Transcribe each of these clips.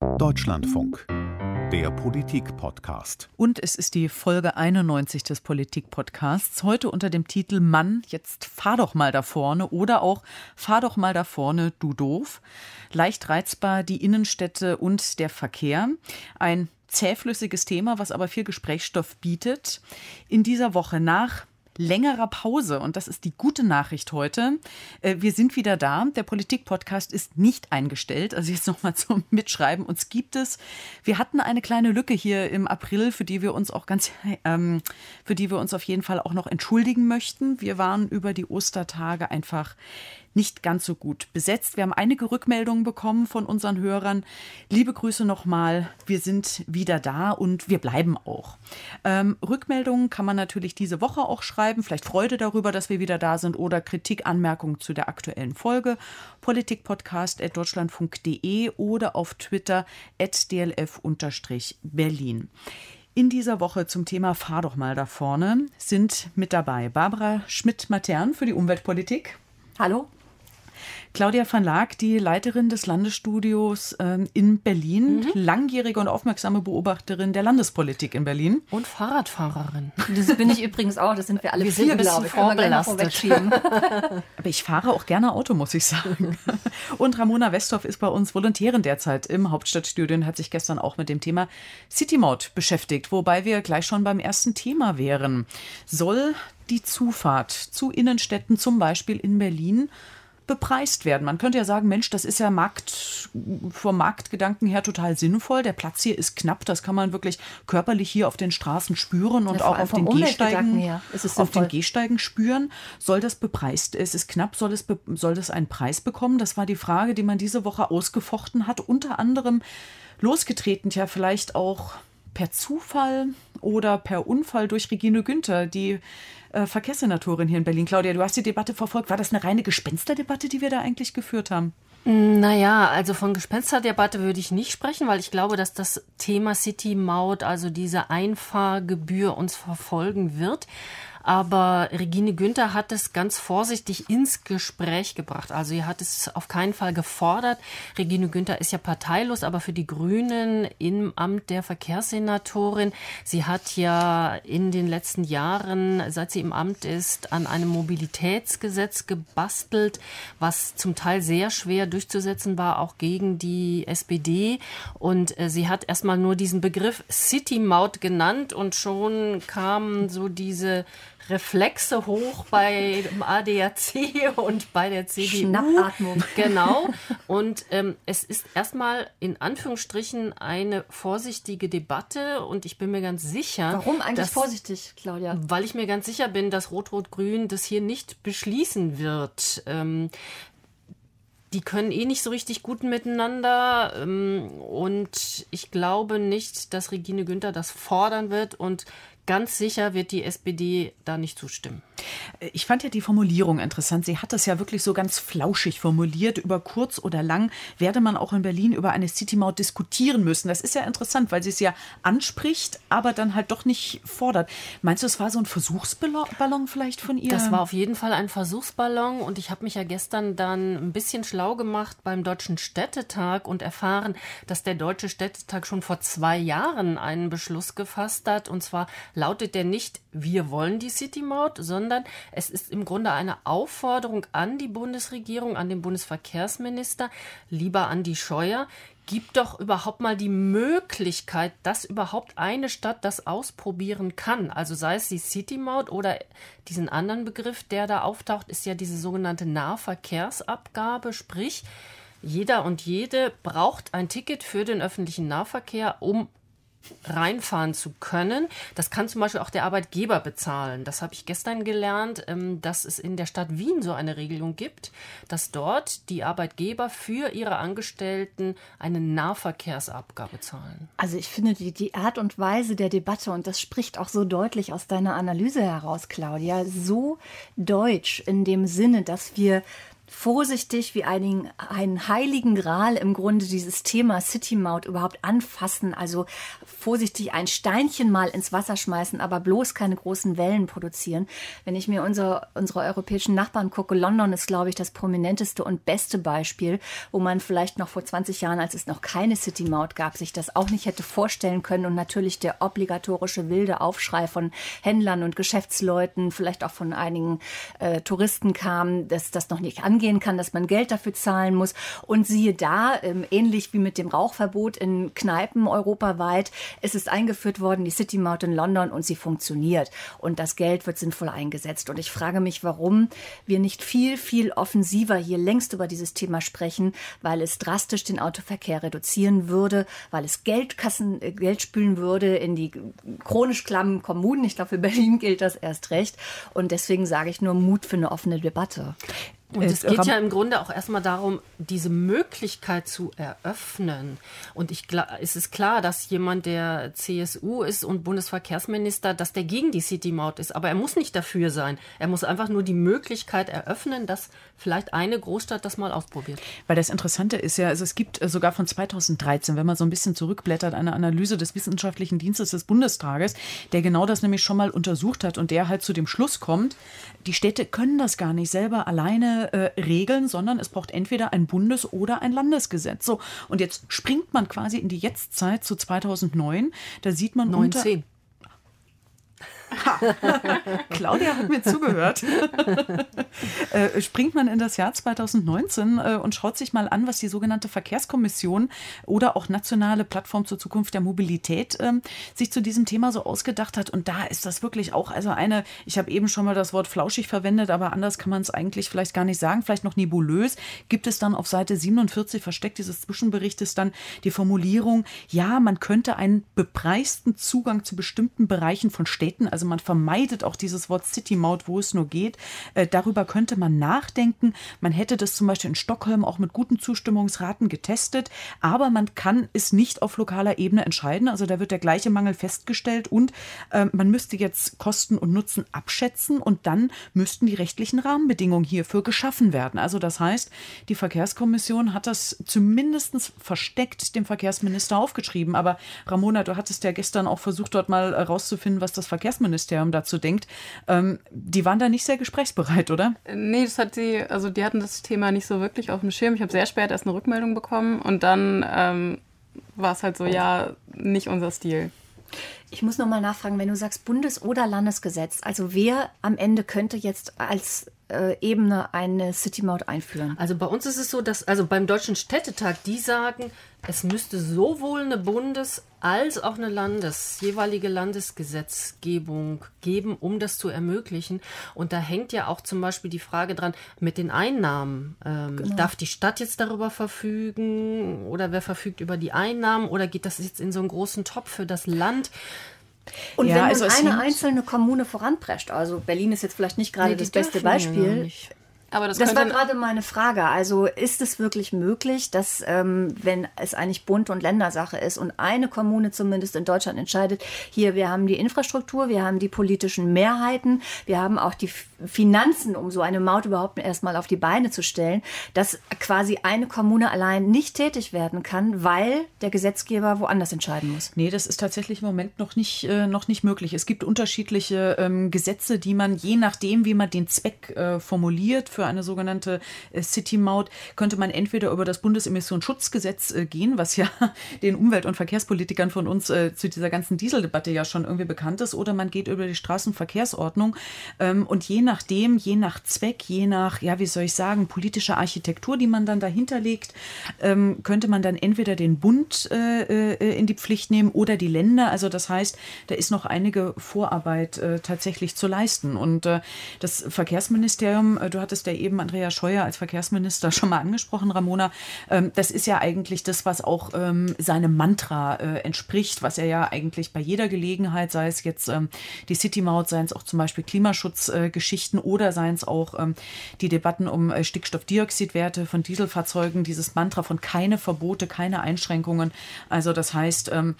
Deutschlandfunk, der Politik-Podcast. Und es ist die Folge 91 des Politik-Podcasts. Heute unter dem Titel Mann, jetzt fahr doch mal da vorne oder auch fahr doch mal da vorne, du doof. Leicht reizbar die Innenstädte und der Verkehr. Ein zähflüssiges Thema, was aber viel Gesprächsstoff bietet. In dieser Woche nach längerer Pause, und das ist die gute Nachricht heute. Wir sind wieder da. Der Politik-Podcast ist nicht eingestellt. Also jetzt nochmal zum Mitschreiben. Uns gibt es. Wir hatten eine kleine Lücke hier im April, für die wir uns auf jeden Fall auch noch entschuldigen möchten. Wir waren über die Ostertage einfach nicht ganz so gut besetzt. Wir haben einige Rückmeldungen bekommen von unseren Hörern. Liebe Grüße nochmal. Wir sind wieder da und wir bleiben auch. Rückmeldungen kann man natürlich diese Woche auch schreiben. Vielleicht Freude darüber, dass wir wieder da sind oder Kritik, Anmerkungen zu der aktuellen Folge. Politikpodcast@deutschlandfunk.de oder auf Twitter @dlf_Berlin. In dieser Woche zum Thema Fahr doch mal da vorne sind mit dabei Barbara Schmidt-Matern für die Umweltpolitik. Hallo. Claudia van Laak, die Leiterin des Landesstudios in Berlin, langjährige und aufmerksame Beobachterin der Landespolitik in Berlin. Und Fahrradfahrerin. Das bin ich übrigens auch, das sind wir alle wir sind ein bisschen vorbelastet. Aber ich fahre auch gerne Auto, muss ich sagen. Und Ramona Westhoff ist bei uns Volontärin derzeit im Hauptstadtstudio und hat sich gestern auch mit dem Thema City-Maut beschäftigt, wobei wir gleich schon beim ersten Thema wären. Soll die Zufahrt zu Innenstädten, zum Beispiel in Berlin, bepreist werden? Man könnte ja sagen, Mensch, das ist ja vom Marktgedanken her total sinnvoll. Der Platz hier ist knapp, das kann man wirklich körperlich hier auf den Straßen spüren und auch auf den Gehsteigen spüren. Soll das bepreist? Es ist knapp, soll das einen Preis bekommen? Das war die Frage, die man diese Woche ausgefochten hat. Unter anderem losgetreten, ja vielleicht auch per Zufall oder per Unfall durch Regine Günther, die Verkehrssenatorin hier in Berlin. Claudia, du hast die Debatte verfolgt. War das eine reine Gespensterdebatte, die wir da eigentlich geführt haben? Naja, also von Gespensterdebatte würde ich nicht sprechen, weil ich glaube, dass das Thema City-Maut, also diese Einfahrgebühr, uns verfolgen wird. Aber Regine Günther hat es ganz vorsichtig ins Gespräch gebracht. Also sie hat es auf keinen Fall gefordert. Regine Günther ist ja parteilos, aber für die Grünen im Amt der Verkehrssenatorin. Sie hat ja in den letzten Jahren, seit sie im Amt ist, an einem Mobilitätsgesetz gebastelt, was zum Teil sehr schwer durchzusetzen war, auch gegen die SPD. Und sie hat erstmal nur diesen Begriff City-Maut genannt und schon kamen so diese Reflexe hoch bei dem ADAC und bei der CDU. Schnappatmung. Genau. Und es ist erstmal in Anführungsstrichen eine vorsichtige Debatte und ich bin mir ganz sicher. Warum eigentlich vorsichtig, Claudia? Weil ich mir ganz sicher bin, dass Rot-Rot-Grün das hier nicht beschließen wird. Die können nicht so richtig gut miteinander und ich glaube nicht, dass Regine Günther das fordern wird und ganz sicher wird die SPD da nicht zustimmen. Ich fand ja die Formulierung interessant. Sie hat das ja wirklich so ganz flauschig formuliert. Über kurz oder lang werde man auch in Berlin über eine City-Maut diskutieren müssen. Das ist ja interessant, weil sie es ja anspricht, aber dann halt doch nicht fordert. Meinst du, es war so ein Versuchsballon vielleicht von ihr? Das war auf jeden Fall ein Versuchsballon und ich habe mich ja gestern dann ein bisschen schlau gemacht beim Deutschen Städtetag und erfahren, dass der Deutsche Städtetag schon vor 2 Jahren einen Beschluss gefasst hat. Und zwar lautet der nicht, wir wollen die City-Maut, sondern es ist im Grunde eine Aufforderung an die Bundesregierung, an den Bundesverkehrsminister, lieber Andi Scheuer, gib doch überhaupt mal die Möglichkeit, dass überhaupt eine Stadt das ausprobieren kann. Also sei es die City-Maut oder diesen anderen Begriff, der da auftaucht, ist ja diese sogenannte Nahverkehrsabgabe, sprich, jeder und jede braucht ein Ticket für den öffentlichen Nahverkehr, um reinfahren zu können. Das kann zum Beispiel auch der Arbeitgeber bezahlen. Das habe ich gestern gelernt, dass es in der Stadt Wien so eine Regelung gibt, dass dort die Arbeitgeber für ihre Angestellten eine Nahverkehrsabgabe zahlen. Also ich finde die Art und Weise der Debatte, und das spricht auch so deutlich aus deiner Analyse heraus, Claudia, so deutsch in dem Sinne, dass wir vorsichtig wie einen heiligen Gral im Grunde dieses Thema City-Maut überhaupt anfassen. Also vorsichtig ein Steinchen mal ins Wasser schmeißen, aber bloß keine großen Wellen produzieren. Wenn ich mir unsere europäischen Nachbarn gucke, London ist, glaube ich, das prominenteste und beste Beispiel, wo man vielleicht noch vor 20 Jahren, als es noch keine City-Maut gab, sich das auch nicht hätte vorstellen können. Und natürlich der obligatorische wilde Aufschrei von Händlern und Geschäftsleuten, vielleicht auch von einigen Touristen kam, dass das noch nicht angehen kann, dass man Geld dafür zahlen muss. Und siehe da, ähnlich wie mit dem Rauchverbot in Kneipen europaweit, es ist eingeführt worden, die City-Maut in London, und sie funktioniert. Und das Geld wird sinnvoll eingesetzt. Und ich frage mich, warum wir nicht viel, viel offensiver hier längst über dieses Thema sprechen, weil es drastisch den Autoverkehr reduzieren würde, weil es Geld spülen würde in die chronisch klammen Kommunen. Ich glaube, für Berlin gilt das erst recht. Und deswegen sage ich nur Mut für eine offene Debatte. Und es geht ja im Grunde auch erstmal darum, diese Möglichkeit zu eröffnen. Und es ist klar, dass jemand, der CSU ist und Bundesverkehrsminister, dass der gegen die City-Maut ist. Aber er muss nicht dafür sein. Er muss einfach nur die Möglichkeit eröffnen, dass vielleicht eine Großstadt das mal ausprobiert. Weil das Interessante ist ja, also es gibt sogar von 2013, wenn man so ein bisschen zurückblättert, eine Analyse des Wissenschaftlichen Dienstes des Bundestages, der genau das nämlich schon mal untersucht hat und der halt zu dem Schluss kommt, die Städte können das gar nicht selber alleine regeln, sondern es braucht entweder ein Bundes- oder ein Landesgesetz. So, und jetzt springt man quasi in die Jetztzeit zu 2009. Da sieht man 19. Claudia hat mir zugehört. Springt man in das Jahr 2019 und schaut sich mal an, was die sogenannte Verkehrskommission oder auch nationale Plattform zur Zukunft der Mobilität sich zu diesem Thema so ausgedacht hat. Und da ist das wirklich auch, also ich habe eben schon mal das Wort flauschig verwendet, aber anders kann man es eigentlich vielleicht gar nicht sagen, vielleicht noch nebulös, gibt es dann auf Seite 47 versteckt dieses Zwischenberichtes dann die Formulierung, ja, man könnte einen bepreisten Zugang zu bestimmten Bereichen von Städten, also man vermeidet auch dieses Wort City-Maut, wo es nur geht. Darüber könnte man nachdenken. Man hätte das zum Beispiel in Stockholm auch mit guten Zustimmungsraten getestet, aber man kann es nicht auf lokaler Ebene entscheiden. Also da wird der gleiche Mangel festgestellt und man müsste jetzt Kosten und Nutzen abschätzen und dann müssten die rechtlichen Rahmenbedingungen hierfür geschaffen werden. Also das heißt, die Verkehrskommission hat das zumindest versteckt dem Verkehrsminister aufgeschrieben. Aber Ramona, du hattest ja gestern auch versucht, dort mal rauszufinden, was das Verkehrsministerium dazu denkt. Die waren da nicht sehr gesprächsbereit, oder? Nee, die hatten das Thema nicht so wirklich auf dem Schirm. Ich habe sehr spät erst eine Rückmeldung bekommen und dann war es halt so, ja, nicht unser Stil. Ich muss noch mal nachfragen, wenn du sagst Bundes- oder Landesgesetz, also wer am Ende könnte jetzt als Ebene eine City-Maut einführen? Also bei uns ist es so, dass beim Deutschen Städtetag, die sagen, es müsste sowohl eine Bundes- als auch eine jeweilige Landesgesetzgebung geben, um das zu ermöglichen. Und da hängt ja auch zum Beispiel die Frage dran mit den Einnahmen. Genau. Darf die Stadt jetzt darüber verfügen oder wer verfügt über die Einnahmen oder geht das jetzt in so einen großen Topf für das Land? Und ja, wenn eine einzelne Kommune voranprescht, also Berlin ist jetzt vielleicht nicht gerade das beste Beispiel, aber das war gerade meine Frage. Also ist es wirklich möglich, dass, wenn es eigentlich Bund- und Ländersache ist und eine Kommune zumindest in Deutschland entscheidet, hier, wir haben die Infrastruktur, wir haben die politischen Mehrheiten, wir haben auch die Finanzen, um so eine Maut überhaupt erstmal auf die Beine zu stellen, dass quasi eine Kommune allein nicht tätig werden kann, weil der Gesetzgeber woanders entscheiden muss? Nee, das ist tatsächlich im Moment noch nicht möglich. Es gibt unterschiedliche Gesetze, die man, je nachdem, wie man den Zweck formuliert, für eine sogenannte City-Maut, könnte man entweder über das Bundesemissionsschutzgesetz gehen, was ja den Umwelt- und Verkehrspolitikern von uns zu dieser ganzen Dieseldebatte ja schon irgendwie bekannt ist, oder man geht über die Straßenverkehrsordnung. Und je nachdem, je nach Zweck, je nach, ja, wie soll ich sagen, politischer Architektur, die man dann dahinter legt, könnte man dann entweder den Bund in die Pflicht nehmen oder die Länder. Also das heißt, da ist noch einige Vorarbeit tatsächlich zu leisten. Und das Verkehrsministerium, du hattest ja eben Andreas Scheuer als Verkehrsminister schon mal angesprochen, Ramona, das ist ja eigentlich das, was auch seinem Mantra entspricht, was er ja eigentlich bei jeder Gelegenheit, sei es jetzt die City-Maut, seien es auch zum Beispiel Klimaschutzgeschichten oder seien es auch die Debatten um Stickstoffdioxidwerte von Dieselfahrzeugen, dieses Mantra von keine Verbote, keine Einschränkungen. Also das heißt,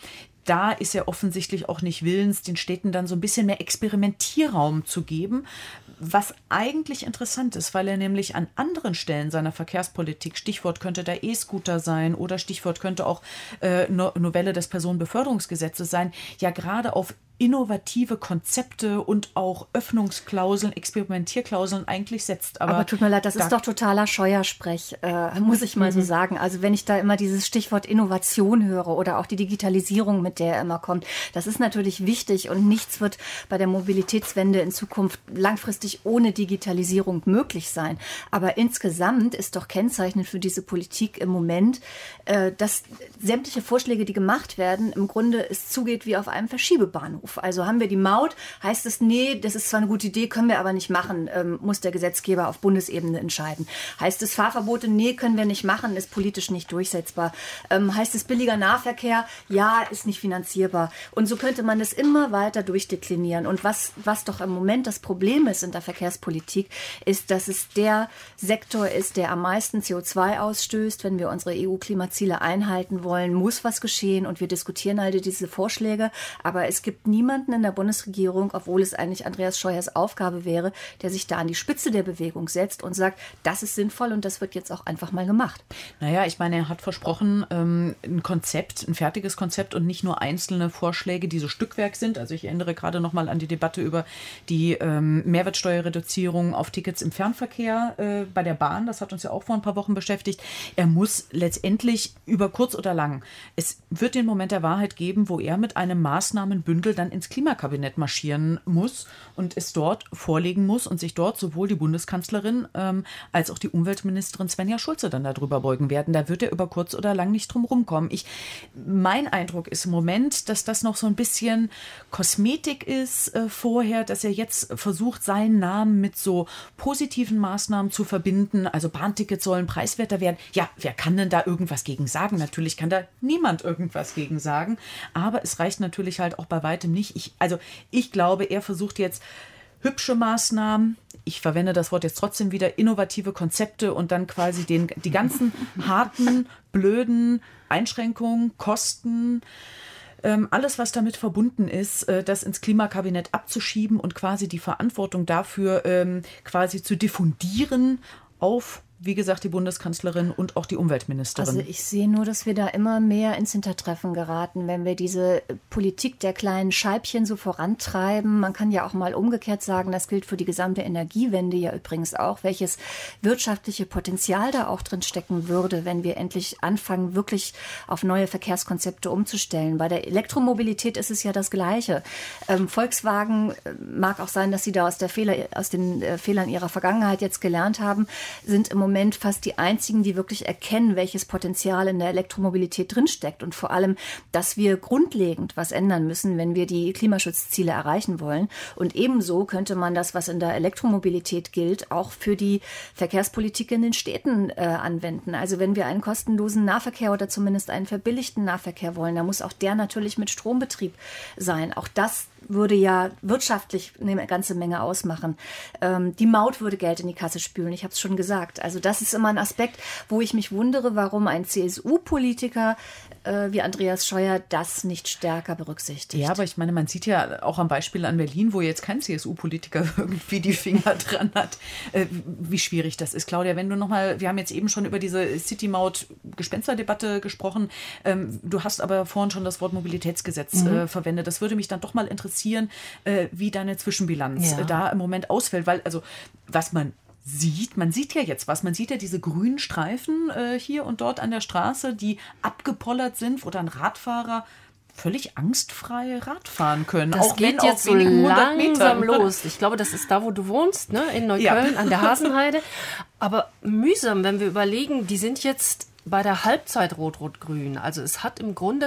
da ist er offensichtlich auch nicht willens, den Städten dann so ein bisschen mehr Experimentierraum zu geben, was eigentlich interessant ist, weil er nämlich an anderen Stellen seiner Verkehrspolitik, Stichwort könnte der E-Scooter sein oder Stichwort könnte auch Novelle des Personenbeförderungsgesetzes sein, ja gerade auf innovative Konzepte und auch Öffnungsklauseln, Experimentierklauseln eigentlich setzt. Aber tut mir leid, das ist doch totaler Scheuersprech, muss ich mal so sagen. Also wenn ich da immer dieses Stichwort Innovation höre oder auch die Digitalisierung, mit der er immer kommt, das ist natürlich wichtig und nichts wird bei der Mobilitätswende in Zukunft langfristig ohne Digitalisierung möglich sein. Aber insgesamt ist doch kennzeichnend für diese Politik im Moment, dass sämtliche Vorschläge, die gemacht werden, im Grunde es zugeht wie auf einem Verschiebebahnhof. Also haben wir die Maut, heißt es, nee, das ist zwar eine gute Idee, können wir aber nicht machen, muss der Gesetzgeber auf Bundesebene entscheiden. Heißt es Fahrverbote, nee, können wir nicht machen, ist politisch nicht durchsetzbar. Heißt es billiger Nahverkehr, ja, ist nicht finanzierbar. Und so könnte man das immer weiter durchdeklinieren. Und was doch im Moment das Problem ist in der Verkehrspolitik, ist, dass es der Sektor ist, der am meisten CO2 ausstößt. Wenn wir unsere EU-Klimaziele einhalten wollen, muss was geschehen. Und wir diskutieren all diese Vorschläge. Aber es gibt niemanden in der Bundesregierung, obwohl es eigentlich Andreas Scheuers Aufgabe wäre, der sich da an die Spitze der Bewegung setzt und sagt, das ist sinnvoll und das wird jetzt auch einfach mal gemacht. Naja, ich meine, er hat versprochen, ein Konzept, ein fertiges Konzept und nicht nur einzelne Vorschläge, die so Stückwerk sind. Also ich erinnere gerade noch mal an die Debatte über die Mehrwertsteuerreduzierung auf Tickets im Fernverkehr bei der Bahn. Das hat uns ja auch vor ein paar Wochen beschäftigt. Er muss letztendlich über kurz oder lang, es wird den Moment der Wahrheit geben, wo er mit einem Maßnahmenbündel dann ins Klimakabinett marschieren muss und es dort vorlegen muss und sich dort sowohl die Bundeskanzlerin als auch die Umweltministerin Svenja Schulze dann darüber beugen werden. Da wird er über kurz oder lang nicht drum rumkommen. Mein Eindruck ist im Moment, dass das noch so ein bisschen Kosmetik ist vorher, dass er jetzt versucht, seinen Namen mit so positiven Maßnahmen zu verbinden. Also Bahntickets sollen preiswerter werden. Ja, wer kann denn da irgendwas gegen sagen? Natürlich kann da niemand irgendwas gegen sagen. Aber es reicht natürlich halt auch bei weitem nicht. Ich glaube, er versucht jetzt hübsche Maßnahmen, ich verwende das Wort jetzt trotzdem wieder, innovative Konzepte und dann quasi die ganzen harten, blöden Einschränkungen, Kosten, alles, was damit verbunden ist, das ins Klimakabinett abzuschieben und quasi die Verantwortung dafür quasi zu diffundieren auf, wie gesagt, die Bundeskanzlerin und auch die Umweltministerin. Also ich sehe nur, dass wir da immer mehr ins Hintertreffen geraten, wenn wir diese Politik der kleinen Scheibchen so vorantreiben. Man kann ja auch mal umgekehrt sagen, das gilt für die gesamte Energiewende ja übrigens auch, welches wirtschaftliche Potenzial da auch drin stecken würde, wenn wir endlich anfangen, wirklich auf neue Verkehrskonzepte umzustellen. Bei der Elektromobilität ist es ja das Gleiche. Volkswagen mag auch sein, dass sie da aus den Fehlern ihrer Vergangenheit jetzt gelernt haben, sind im Moment fast die einzigen, die wirklich erkennen, welches Potenzial in der Elektromobilität drinsteckt und vor allem, dass wir grundlegend was ändern müssen, wenn wir die Klimaschutzziele erreichen wollen. Und ebenso könnte man das, was in der Elektromobilität gilt, auch für die Verkehrspolitik in den Städten anwenden. Also wenn wir einen kostenlosen Nahverkehr oder zumindest einen verbilligten Nahverkehr wollen, dann muss auch der natürlich mit Strombetrieb sein. Auch das würde ja wirtschaftlich eine ganze Menge ausmachen. Die Maut würde Geld in die Kasse spülen, ich habe es schon gesagt. Also das ist immer ein Aspekt, wo ich mich wundere, warum ein CSU-Politiker wie Andreas Scheuer das nicht stärker berücksichtigt. Ja, aber ich meine, man sieht ja auch am Beispiel an Berlin, wo jetzt kein CSU-Politiker irgendwie die Finger dran hat, wie schwierig das ist. Claudia, wenn du nochmal, wir haben jetzt eben schon über diese City-Maut-Gespensterdebatte gesprochen, du hast aber vorhin schon das Wort Mobilitätsgesetz verwendet. Das würde mich dann doch mal interessieren, wie deine Zwischenbilanz da im Moment ausfällt, weil also was man sieht ja jetzt was. Man sieht ja diese grünen Streifen hier und dort an der Straße, die abgepollert sind, wo dann Radfahrer völlig angstfrei Radfahren können. Das auch geht wenn jetzt so langsam los. Ich glaube, das ist da, wo du wohnst, ne? In Neukölln an der Hasenheide. Aber mühsam, wenn wir überlegen, die sind jetzt bei der Halbzeit Rot-Rot-Grün. Also es hat im Grunde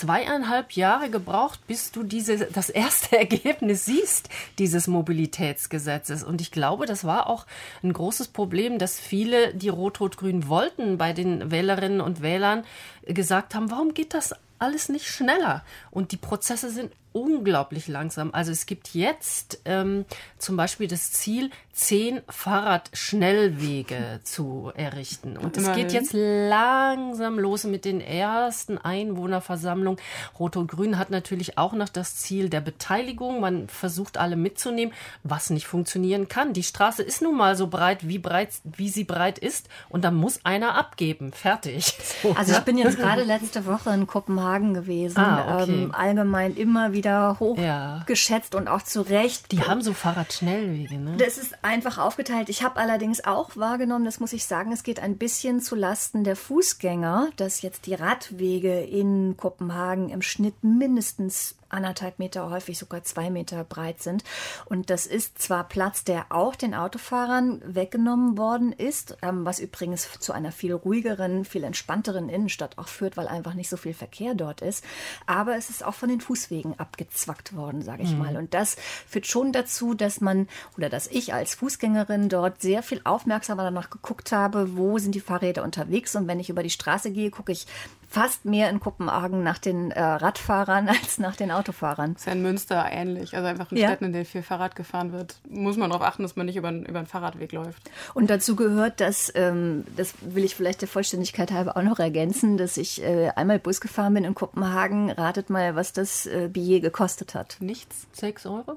2,5 Jahre gebraucht, bis du das erste Ergebnis siehst, dieses Mobilitätsgesetzes. Und ich glaube, das war auch ein großes Problem, dass viele, die Rot-Rot-Grün wollten, bei den Wählerinnen und Wählern gesagt haben, warum geht das alles nicht schneller. Und die Prozesse sind unglaublich langsam. Also es gibt jetzt zum Beispiel das Ziel, 10 Fahrradschnellwege zu errichten. Und es geht jetzt langsam los mit den ersten Einwohnerversammlungen. Rot und Grün hat natürlich auch noch das Ziel der Beteiligung. Man versucht, alle mitzunehmen, was nicht funktionieren kann. Die Straße ist nun mal so breit, wie sie breit ist. Und da muss einer abgeben. Fertig. So, also ich bin jetzt gerade letzte Woche in Kopenhagen gewesen. Okay. Allgemein immer wieder hochgeschätzt und auch zu Recht. Die haben so Fahrradschnellwege, ne? Das ist einfach aufgeteilt. Ich habe allerdings auch wahrgenommen, das muss ich sagen, es geht ein bisschen zu Lasten der Fußgänger, dass jetzt die Radwege in Kopenhagen im Schnitt mindestens 1,5 Meter, häufig sogar 2 Meter breit sind. Und das ist zwar Platz, der auch den Autofahrern weggenommen worden ist, was übrigens zu einer viel ruhigeren, viel entspannteren Innenstadt auch führt, weil einfach nicht so viel Verkehr dort ist. Aber es ist auch von den Fußwegen abgezwackt worden, sage ich mal. Und das führt schon dazu, dass ich als Fußgängerin dort sehr viel aufmerksamer danach geguckt habe, wo sind die Fahrräder unterwegs. Und wenn ich über die Straße gehe, gucke ich fast mehr in Kopenhagen nach den Radfahrern als nach den Autofahrern. Das ist ja in Münster ähnlich. Also einfach in Städten, in denen viel Fahrrad gefahren wird, muss man darauf achten, dass man nicht über einen Fahrradweg läuft. Und dazu gehört, das will ich vielleicht der Vollständigkeit halber auch noch ergänzen, dass ich einmal Bus gefahren bin in Kopenhagen. Ratet mal, was das Billet gekostet hat. Nichts? 6 Euro?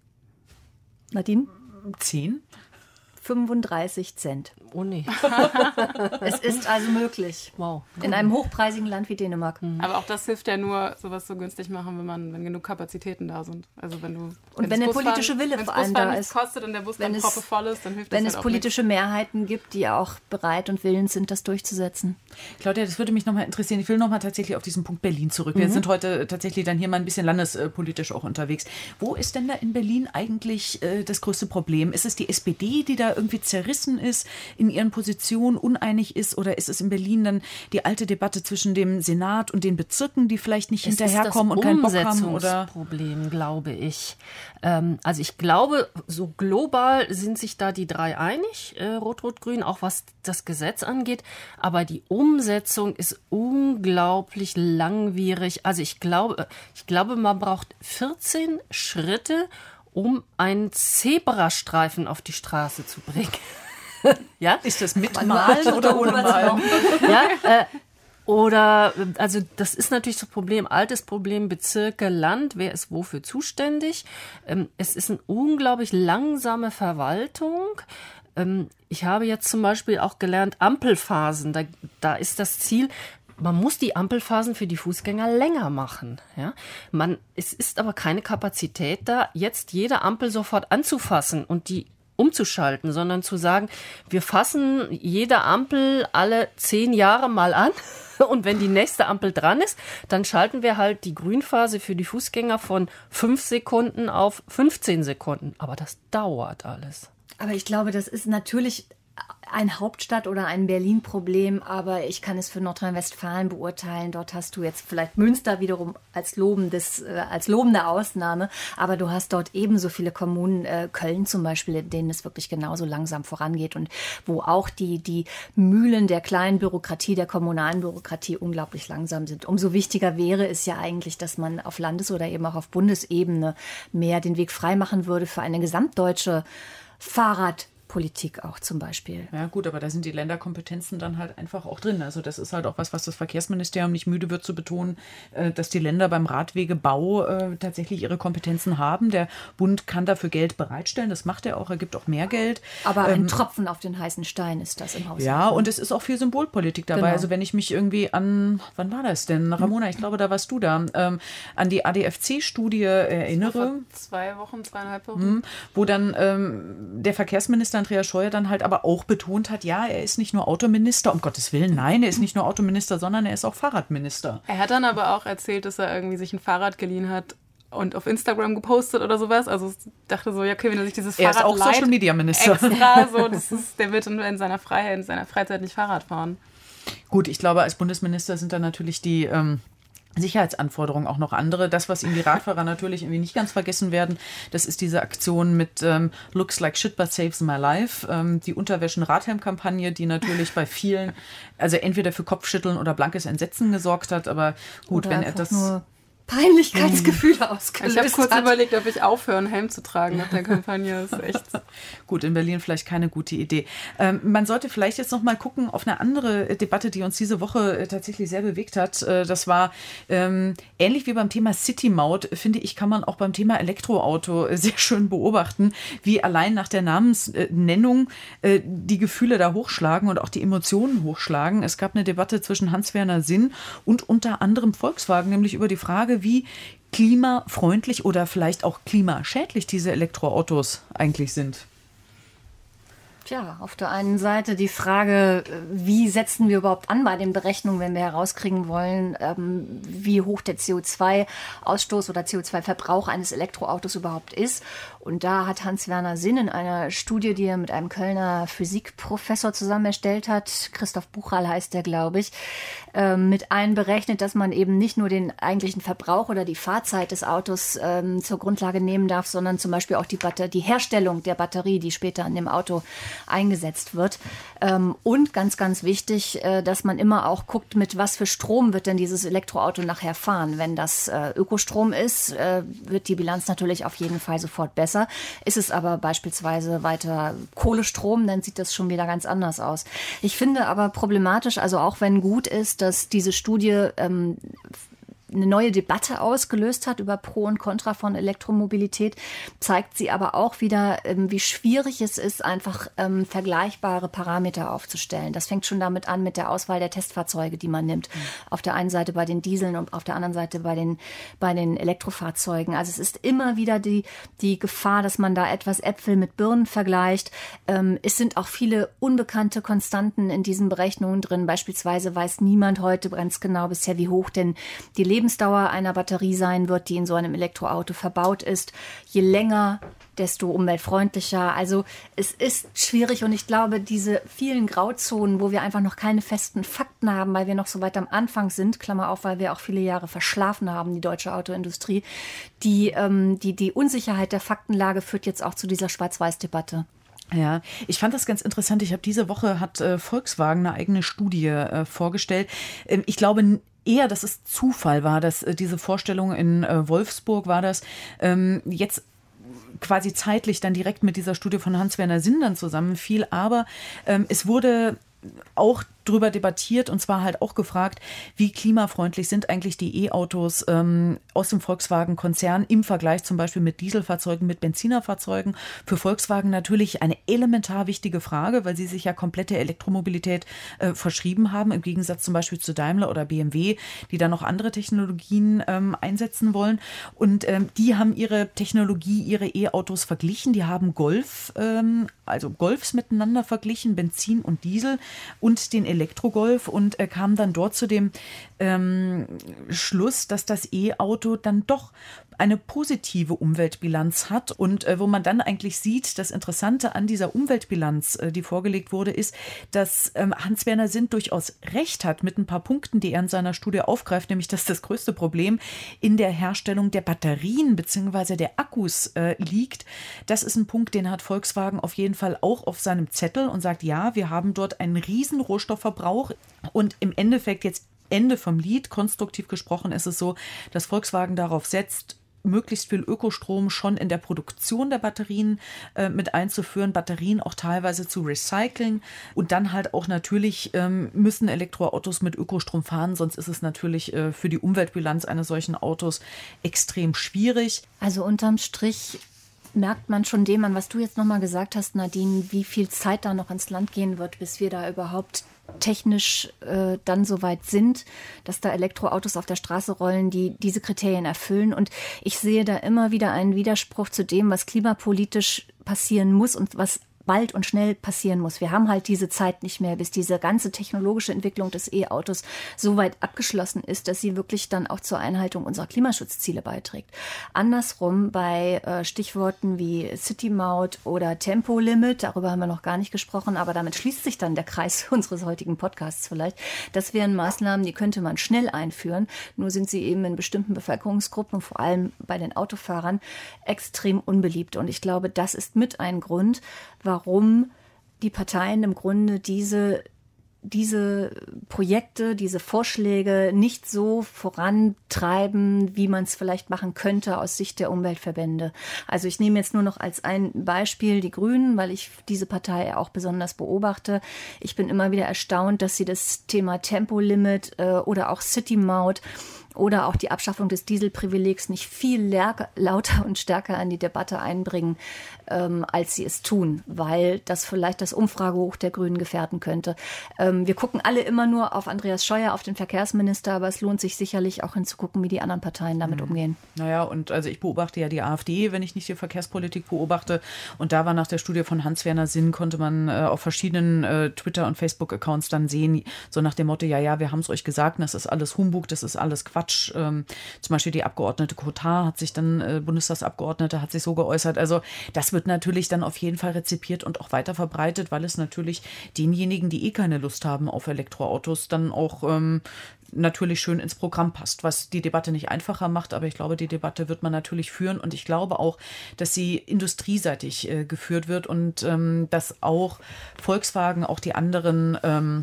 Nadine? 10? 35 Cent. Oh nee. Es ist also möglich. Wow. In einem hochpreisigen Land wie Dänemark. Aber auch das hilft ja nur, sowas so günstig machen, wenn genug Kapazitäten da sind. Also wenn der politische Wille vor allem da ist. Kostet und der Bus dann proppevoll ist, dann hilft das wenn halt es auch politische Mehrheiten gibt, die auch bereit und willens sind, das durchzusetzen. Claudia, das würde mich nochmal interessieren. Ich will nochmal tatsächlich auf diesen Punkt Berlin zurück. Wir sind heute tatsächlich dann hier mal ein bisschen landespolitisch auch unterwegs. Wo ist denn da in Berlin eigentlich das größte Problem? Ist es die SPD, die da irgendwie zerrissen ist, in ihren Positionen uneinig ist, oder ist es in Berlin dann die alte Debatte zwischen dem Senat und den Bezirken, die vielleicht nicht hinterherkommen und keinen Bock haben? Oder Das Problem, glaube ich. Also ich glaube, so global sind sich da die drei einig, Rot-Rot-Grün, auch was das Gesetz angeht. Aber die Umsetzung ist unglaublich langwierig. Also ich glaube, man braucht 14 Schritte, um einen Zebrastreifen auf die Straße zu bringen. Ja? Ist das mit Malen oder ohne Malen? Ja, also das ist natürlich das Problem, altes Problem, Bezirke, Land, wer ist wofür zuständig. Es ist eine unglaublich langsame Verwaltung. Ich habe jetzt zum Beispiel auch gelernt, Ampelphasen, da ist das Ziel, man muss die Ampelphasen für die Fußgänger länger machen. Ja? Es ist aber keine Kapazität da, jetzt jede Ampel sofort anzufassen und die umzuschalten, sondern zu sagen, wir fassen jede Ampel alle 10 Jahre mal an und wenn die nächste Ampel dran ist, dann schalten wir halt die Grünphase für die Fußgänger von 5 Sekunden auf 15 Sekunden. Aber das dauert alles. Aber ich glaube, das ist natürlich ein Hauptstadt- oder ein Berlin-Problem, aber ich kann es für Nordrhein-Westfalen beurteilen. Dort hast du jetzt vielleicht Münster wiederum als lobende Ausnahme, aber du hast dort ebenso viele Kommunen, Köln zum Beispiel, in denen es wirklich genauso langsam vorangeht und wo auch die Mühlen der kleinen Bürokratie, der kommunalen Bürokratie unglaublich langsam sind. Umso wichtiger wäre es ja eigentlich, dass man auf Landes- oder eben auch auf Bundesebene mehr den Weg freimachen würde für eine gesamtdeutsche Fahrradpolitik auch zum Beispiel. Ja gut, aber da sind die Länderkompetenzen dann halt einfach auch drin. Also das ist halt auch was das Verkehrsministerium nicht müde wird zu betonen, dass die Länder beim Radwegebau tatsächlich ihre Kompetenzen haben. Der Bund kann dafür Geld bereitstellen, das macht er auch, er gibt auch mehr Geld. Aber ein Tropfen auf den heißen Stein ist das im Haushalt. Ja, und es ist auch viel Symbolpolitik dabei. Genau. Also wenn ich mich irgendwie wann war das denn? Ramona, ich glaube, da warst du da, an die ADFC-Studie erinnere. Vor 2 Wochen, 2,5 Wochen. Wo dann der Verkehrsminister Andreas Scheuer dann halt aber auch betont hat, ja, er ist nicht nur Autominister, um Gottes Willen, nein, er ist nicht nur Autominister, sondern er ist auch Fahrradminister. Er hat dann aber auch erzählt, dass er irgendwie sich ein Fahrrad geliehen hat und auf Instagram gepostet oder sowas. Also ich dachte so, ja, okay, wenn er sich dieses Fahrrad leiht, er ist auch Social Media Minister. Extra, so, der wird in seiner Freizeit nicht Fahrrad fahren. Gut, ich glaube, als Bundesminister sind dann natürlich die Sicherheitsanforderungen auch noch andere. Das, was ihm die Radfahrer natürlich irgendwie nicht ganz vergessen werden, das ist diese Aktion mit Looks like shit but saves my life, die Unterwäschen-Radhelm-Kampagne, die natürlich bei vielen, also entweder für Kopfschütteln oder blankes Entsetzen gesorgt hat, aber gut, oder wenn er das... nur Peinlichkeitsgefühle ausgelöst Ich habe kurz hat. überlegt, ob ich aufhöre, einen Helm zu tragen nach der Kampagne. Das ist echt gut, in Berlin vielleicht keine gute Idee. Man sollte vielleicht jetzt noch mal gucken auf eine andere Debatte, die uns diese Woche tatsächlich sehr bewegt hat. Das war ähnlich wie beim Thema City-Maut, finde ich, kann man auch beim Thema Elektroauto sehr schön beobachten, wie allein nach der Namensnennung die Gefühle da hochschlagen und auch die Emotionen hochschlagen. Es gab eine Debatte zwischen Hans-Werner Sinn und unter anderem Volkswagen, nämlich über die Frage, wie klimafreundlich oder vielleicht auch klimaschädlich diese Elektroautos eigentlich sind. Tja, auf der einen Seite die Frage, wie setzen wir überhaupt an bei den Berechnungen, wenn wir herauskriegen wollen, wie hoch der CO2-Ausstoß oder CO2-Verbrauch eines Elektroautos überhaupt ist. Und da hat Hans-Werner Sinn in einer Studie, die er mit einem Kölner Physikprofessor zusammen erstellt hat, Christoph Buchal heißt der, glaube ich, mit einberechnet, dass man eben nicht nur den eigentlichen Verbrauch oder die Fahrzeit des Autos zur Grundlage nehmen darf, sondern zum Beispiel auch die Herstellung der Batterie, die später an dem Auto eingesetzt wird. Und ganz, ganz wichtig, dass man immer auch guckt, mit was für Strom wird denn dieses Elektroauto nachher fahren. Wenn das Ökostrom ist, wird die Bilanz natürlich auf jeden Fall sofort besser. Ist es aber beispielsweise weiter Kohlestrom, dann sieht das schon wieder ganz anders aus. Ich finde aber problematisch, also auch wenn gut ist, dass diese Studie eine neue Debatte ausgelöst hat über Pro und Contra von Elektromobilität, zeigt sie aber auch wieder, wie schwierig es ist, einfach vergleichbare Parameter aufzustellen. Das fängt schon damit an mit der Auswahl der Testfahrzeuge, die man nimmt. Auf der einen Seite bei den Dieseln und auf der anderen Seite bei den Elektrofahrzeugen. Also es ist immer wieder die Gefahr, dass man da etwas Äpfel mit Birnen vergleicht. Es sind auch viele unbekannte Konstanten in diesen Berechnungen drin. Beispielsweise weiß niemand heute ganz genau bisher, wie hoch denn die Lebensdauer einer Batterie sein wird, die in so einem Elektroauto verbaut ist. Je länger, desto umweltfreundlicher. Also es ist schwierig und ich glaube, diese vielen Grauzonen, wo wir einfach noch keine festen Fakten haben, weil wir noch so weit am Anfang sind, Klammer auf, weil wir auch viele Jahre verschlafen haben, die deutsche Autoindustrie, die Unsicherheit der Faktenlage führt jetzt auch zu dieser Schwarz-Weiß-Debatte. Ja, ich fand das ganz interessant. Diese Woche hat Volkswagen eine eigene Studie vorgestellt. Ich glaube eher, dass es Zufall war, dass diese Vorstellung in Wolfsburg war das, jetzt quasi zeitlich dann direkt mit dieser Studie von Hans-Werner Sinn dann zusammenfiel. Aber es wurde auch drüber debattiert und zwar halt auch gefragt, wie klimafreundlich sind eigentlich die E-Autos aus dem Volkswagen-Konzern im Vergleich zum Beispiel mit Dieselfahrzeugen, mit Benzinerfahrzeugen. Für Volkswagen natürlich eine elementar wichtige Frage, weil sie sich ja komplette Elektromobilität verschrieben haben, im Gegensatz zum Beispiel zu Daimler oder BMW, die da noch andere Technologien einsetzen wollen. Und die haben ihre Technologie, ihre E-Autos verglichen. Die haben Golfs miteinander verglichen, Benzin und Diesel und den Elektrogolf und kam dann dort zu dem Schluss, dass das E-Auto dann doch eine positive Umweltbilanz hat und wo man dann eigentlich sieht, das Interessante an dieser Umweltbilanz, die vorgelegt wurde, ist, dass Hans-Werner Sinn durchaus recht hat mit ein paar Punkten, die er in seiner Studie aufgreift, nämlich dass das größte Problem in der Herstellung der Batterien bzw. der Akkus liegt. Das ist ein Punkt, den hat Volkswagen auf jeden Fall auch auf seinem Zettel und sagt, ja, wir haben dort einen riesen Rohstoffverbrauch und im Endeffekt jetzt Ende vom Lied, konstruktiv gesprochen ist es so, dass Volkswagen darauf setzt, möglichst viel Ökostrom schon in der Produktion der Batterien mit einzuführen, Batterien auch teilweise zu recyceln und dann halt auch natürlich müssen Elektroautos mit Ökostrom fahren, sonst ist es natürlich für die Umweltbilanz eines solchen Autos extrem schwierig. Also unterm Strich merkt man schon dem an, was du jetzt nochmal gesagt hast, Nadine, wie viel Zeit da noch ins Land gehen wird, bis wir da überhaupt technisch dann so weit sind, dass da Elektroautos auf der Straße rollen, die diese Kriterien erfüllen. Und ich sehe da immer wieder einen Widerspruch zu dem, was klimapolitisch passieren muss und was bald und schnell passieren muss. Wir haben halt diese Zeit nicht mehr, bis diese ganze technologische Entwicklung des E-Autos so weit abgeschlossen ist, dass sie wirklich dann auch zur Einhaltung unserer Klimaschutzziele beiträgt. Andersrum bei Stichworten wie City-Maut oder Tempolimit, darüber haben wir noch gar nicht gesprochen, aber damit schließt sich dann der Kreis unseres heutigen Podcasts vielleicht. Das wären Maßnahmen, die könnte man schnell einführen, nur sind sie eben in bestimmten Bevölkerungsgruppen, vor allem bei den Autofahrern, extrem unbeliebt. Und ich glaube, das ist mit ein Grund, warum die Parteien im Grunde diese Projekte, diese Vorschläge nicht so vorantreiben, wie man es vielleicht machen könnte aus Sicht der Umweltverbände. Also ich nehme jetzt nur noch als ein Beispiel die Grünen, weil ich diese Partei auch besonders beobachte. Ich bin immer wieder erstaunt, dass sie das Thema Tempolimit oder auch City-Maut oder auch die Abschaffung des Dieselprivilegs nicht viel lauter und stärker in die Debatte einbringen, als sie es tun, weil das vielleicht das Umfragehoch der Grünen gefährden könnte. Wir gucken alle immer nur auf Andreas Scheuer, auf den Verkehrsminister, aber es lohnt sich sicherlich auch hinzugucken, wie die anderen Parteien damit umgehen. Naja, und also ich beobachte ja die AfD, wenn ich nicht die Verkehrspolitik beobachte. Und da war nach der Studie von Hans-Werner Sinn, konnte man auf verschiedenen Twitter- und Facebook-Accounts dann sehen, so nach dem Motto, ja, wir haben es euch gesagt, das ist alles Humbug, das ist alles Quatsch. Zum Beispiel die Abgeordnete Cotard hat sich dann, Bundestagsabgeordnete, hat sich so geäußert. Also das wird natürlich dann auf jeden Fall rezipiert und auch weiter verbreitet, weil es natürlich denjenigen, die keine Lust haben auf Elektroautos, dann auch natürlich schön ins Programm passt, was die Debatte nicht einfacher macht, aber ich glaube, die Debatte wird man natürlich führen und ich glaube auch, dass sie industrieseitig geführt wird und dass auch Volkswagen, auch die anderen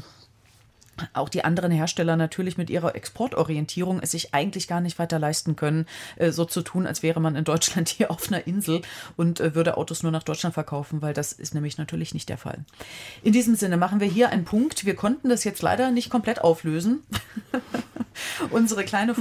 Hersteller natürlich mit ihrer Exportorientierung es sich eigentlich gar nicht weiter leisten können, so zu tun, als wäre man in Deutschland hier auf einer Insel und würde Autos nur nach Deutschland verkaufen, weil das ist nämlich natürlich nicht der Fall. In diesem Sinne machen wir hier einen Punkt. Wir konnten das jetzt leider nicht komplett auflösen. Unsere kleine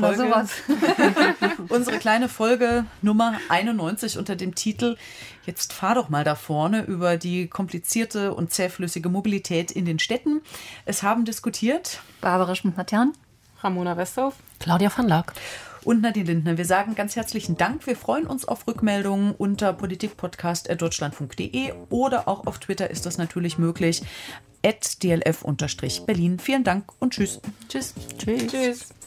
Folge Nummer 91 unter dem Titel Jetzt fahr doch mal da vorne über die komplizierte und zähflüssige Mobilität in den Städten. Es haben diskutiert Barbara Schmidt-Matern, Ramona Westhoff, Claudia van Laak und Nadine Lindner. Wir sagen ganz herzlichen Dank. Wir freuen uns auf Rückmeldungen unter politikpodcast@deutschlandfunk.de oder auch auf Twitter ist das natürlich möglich @dlf_Berlin. Vielen Dank und tschüss. Tschüss. Tschüss.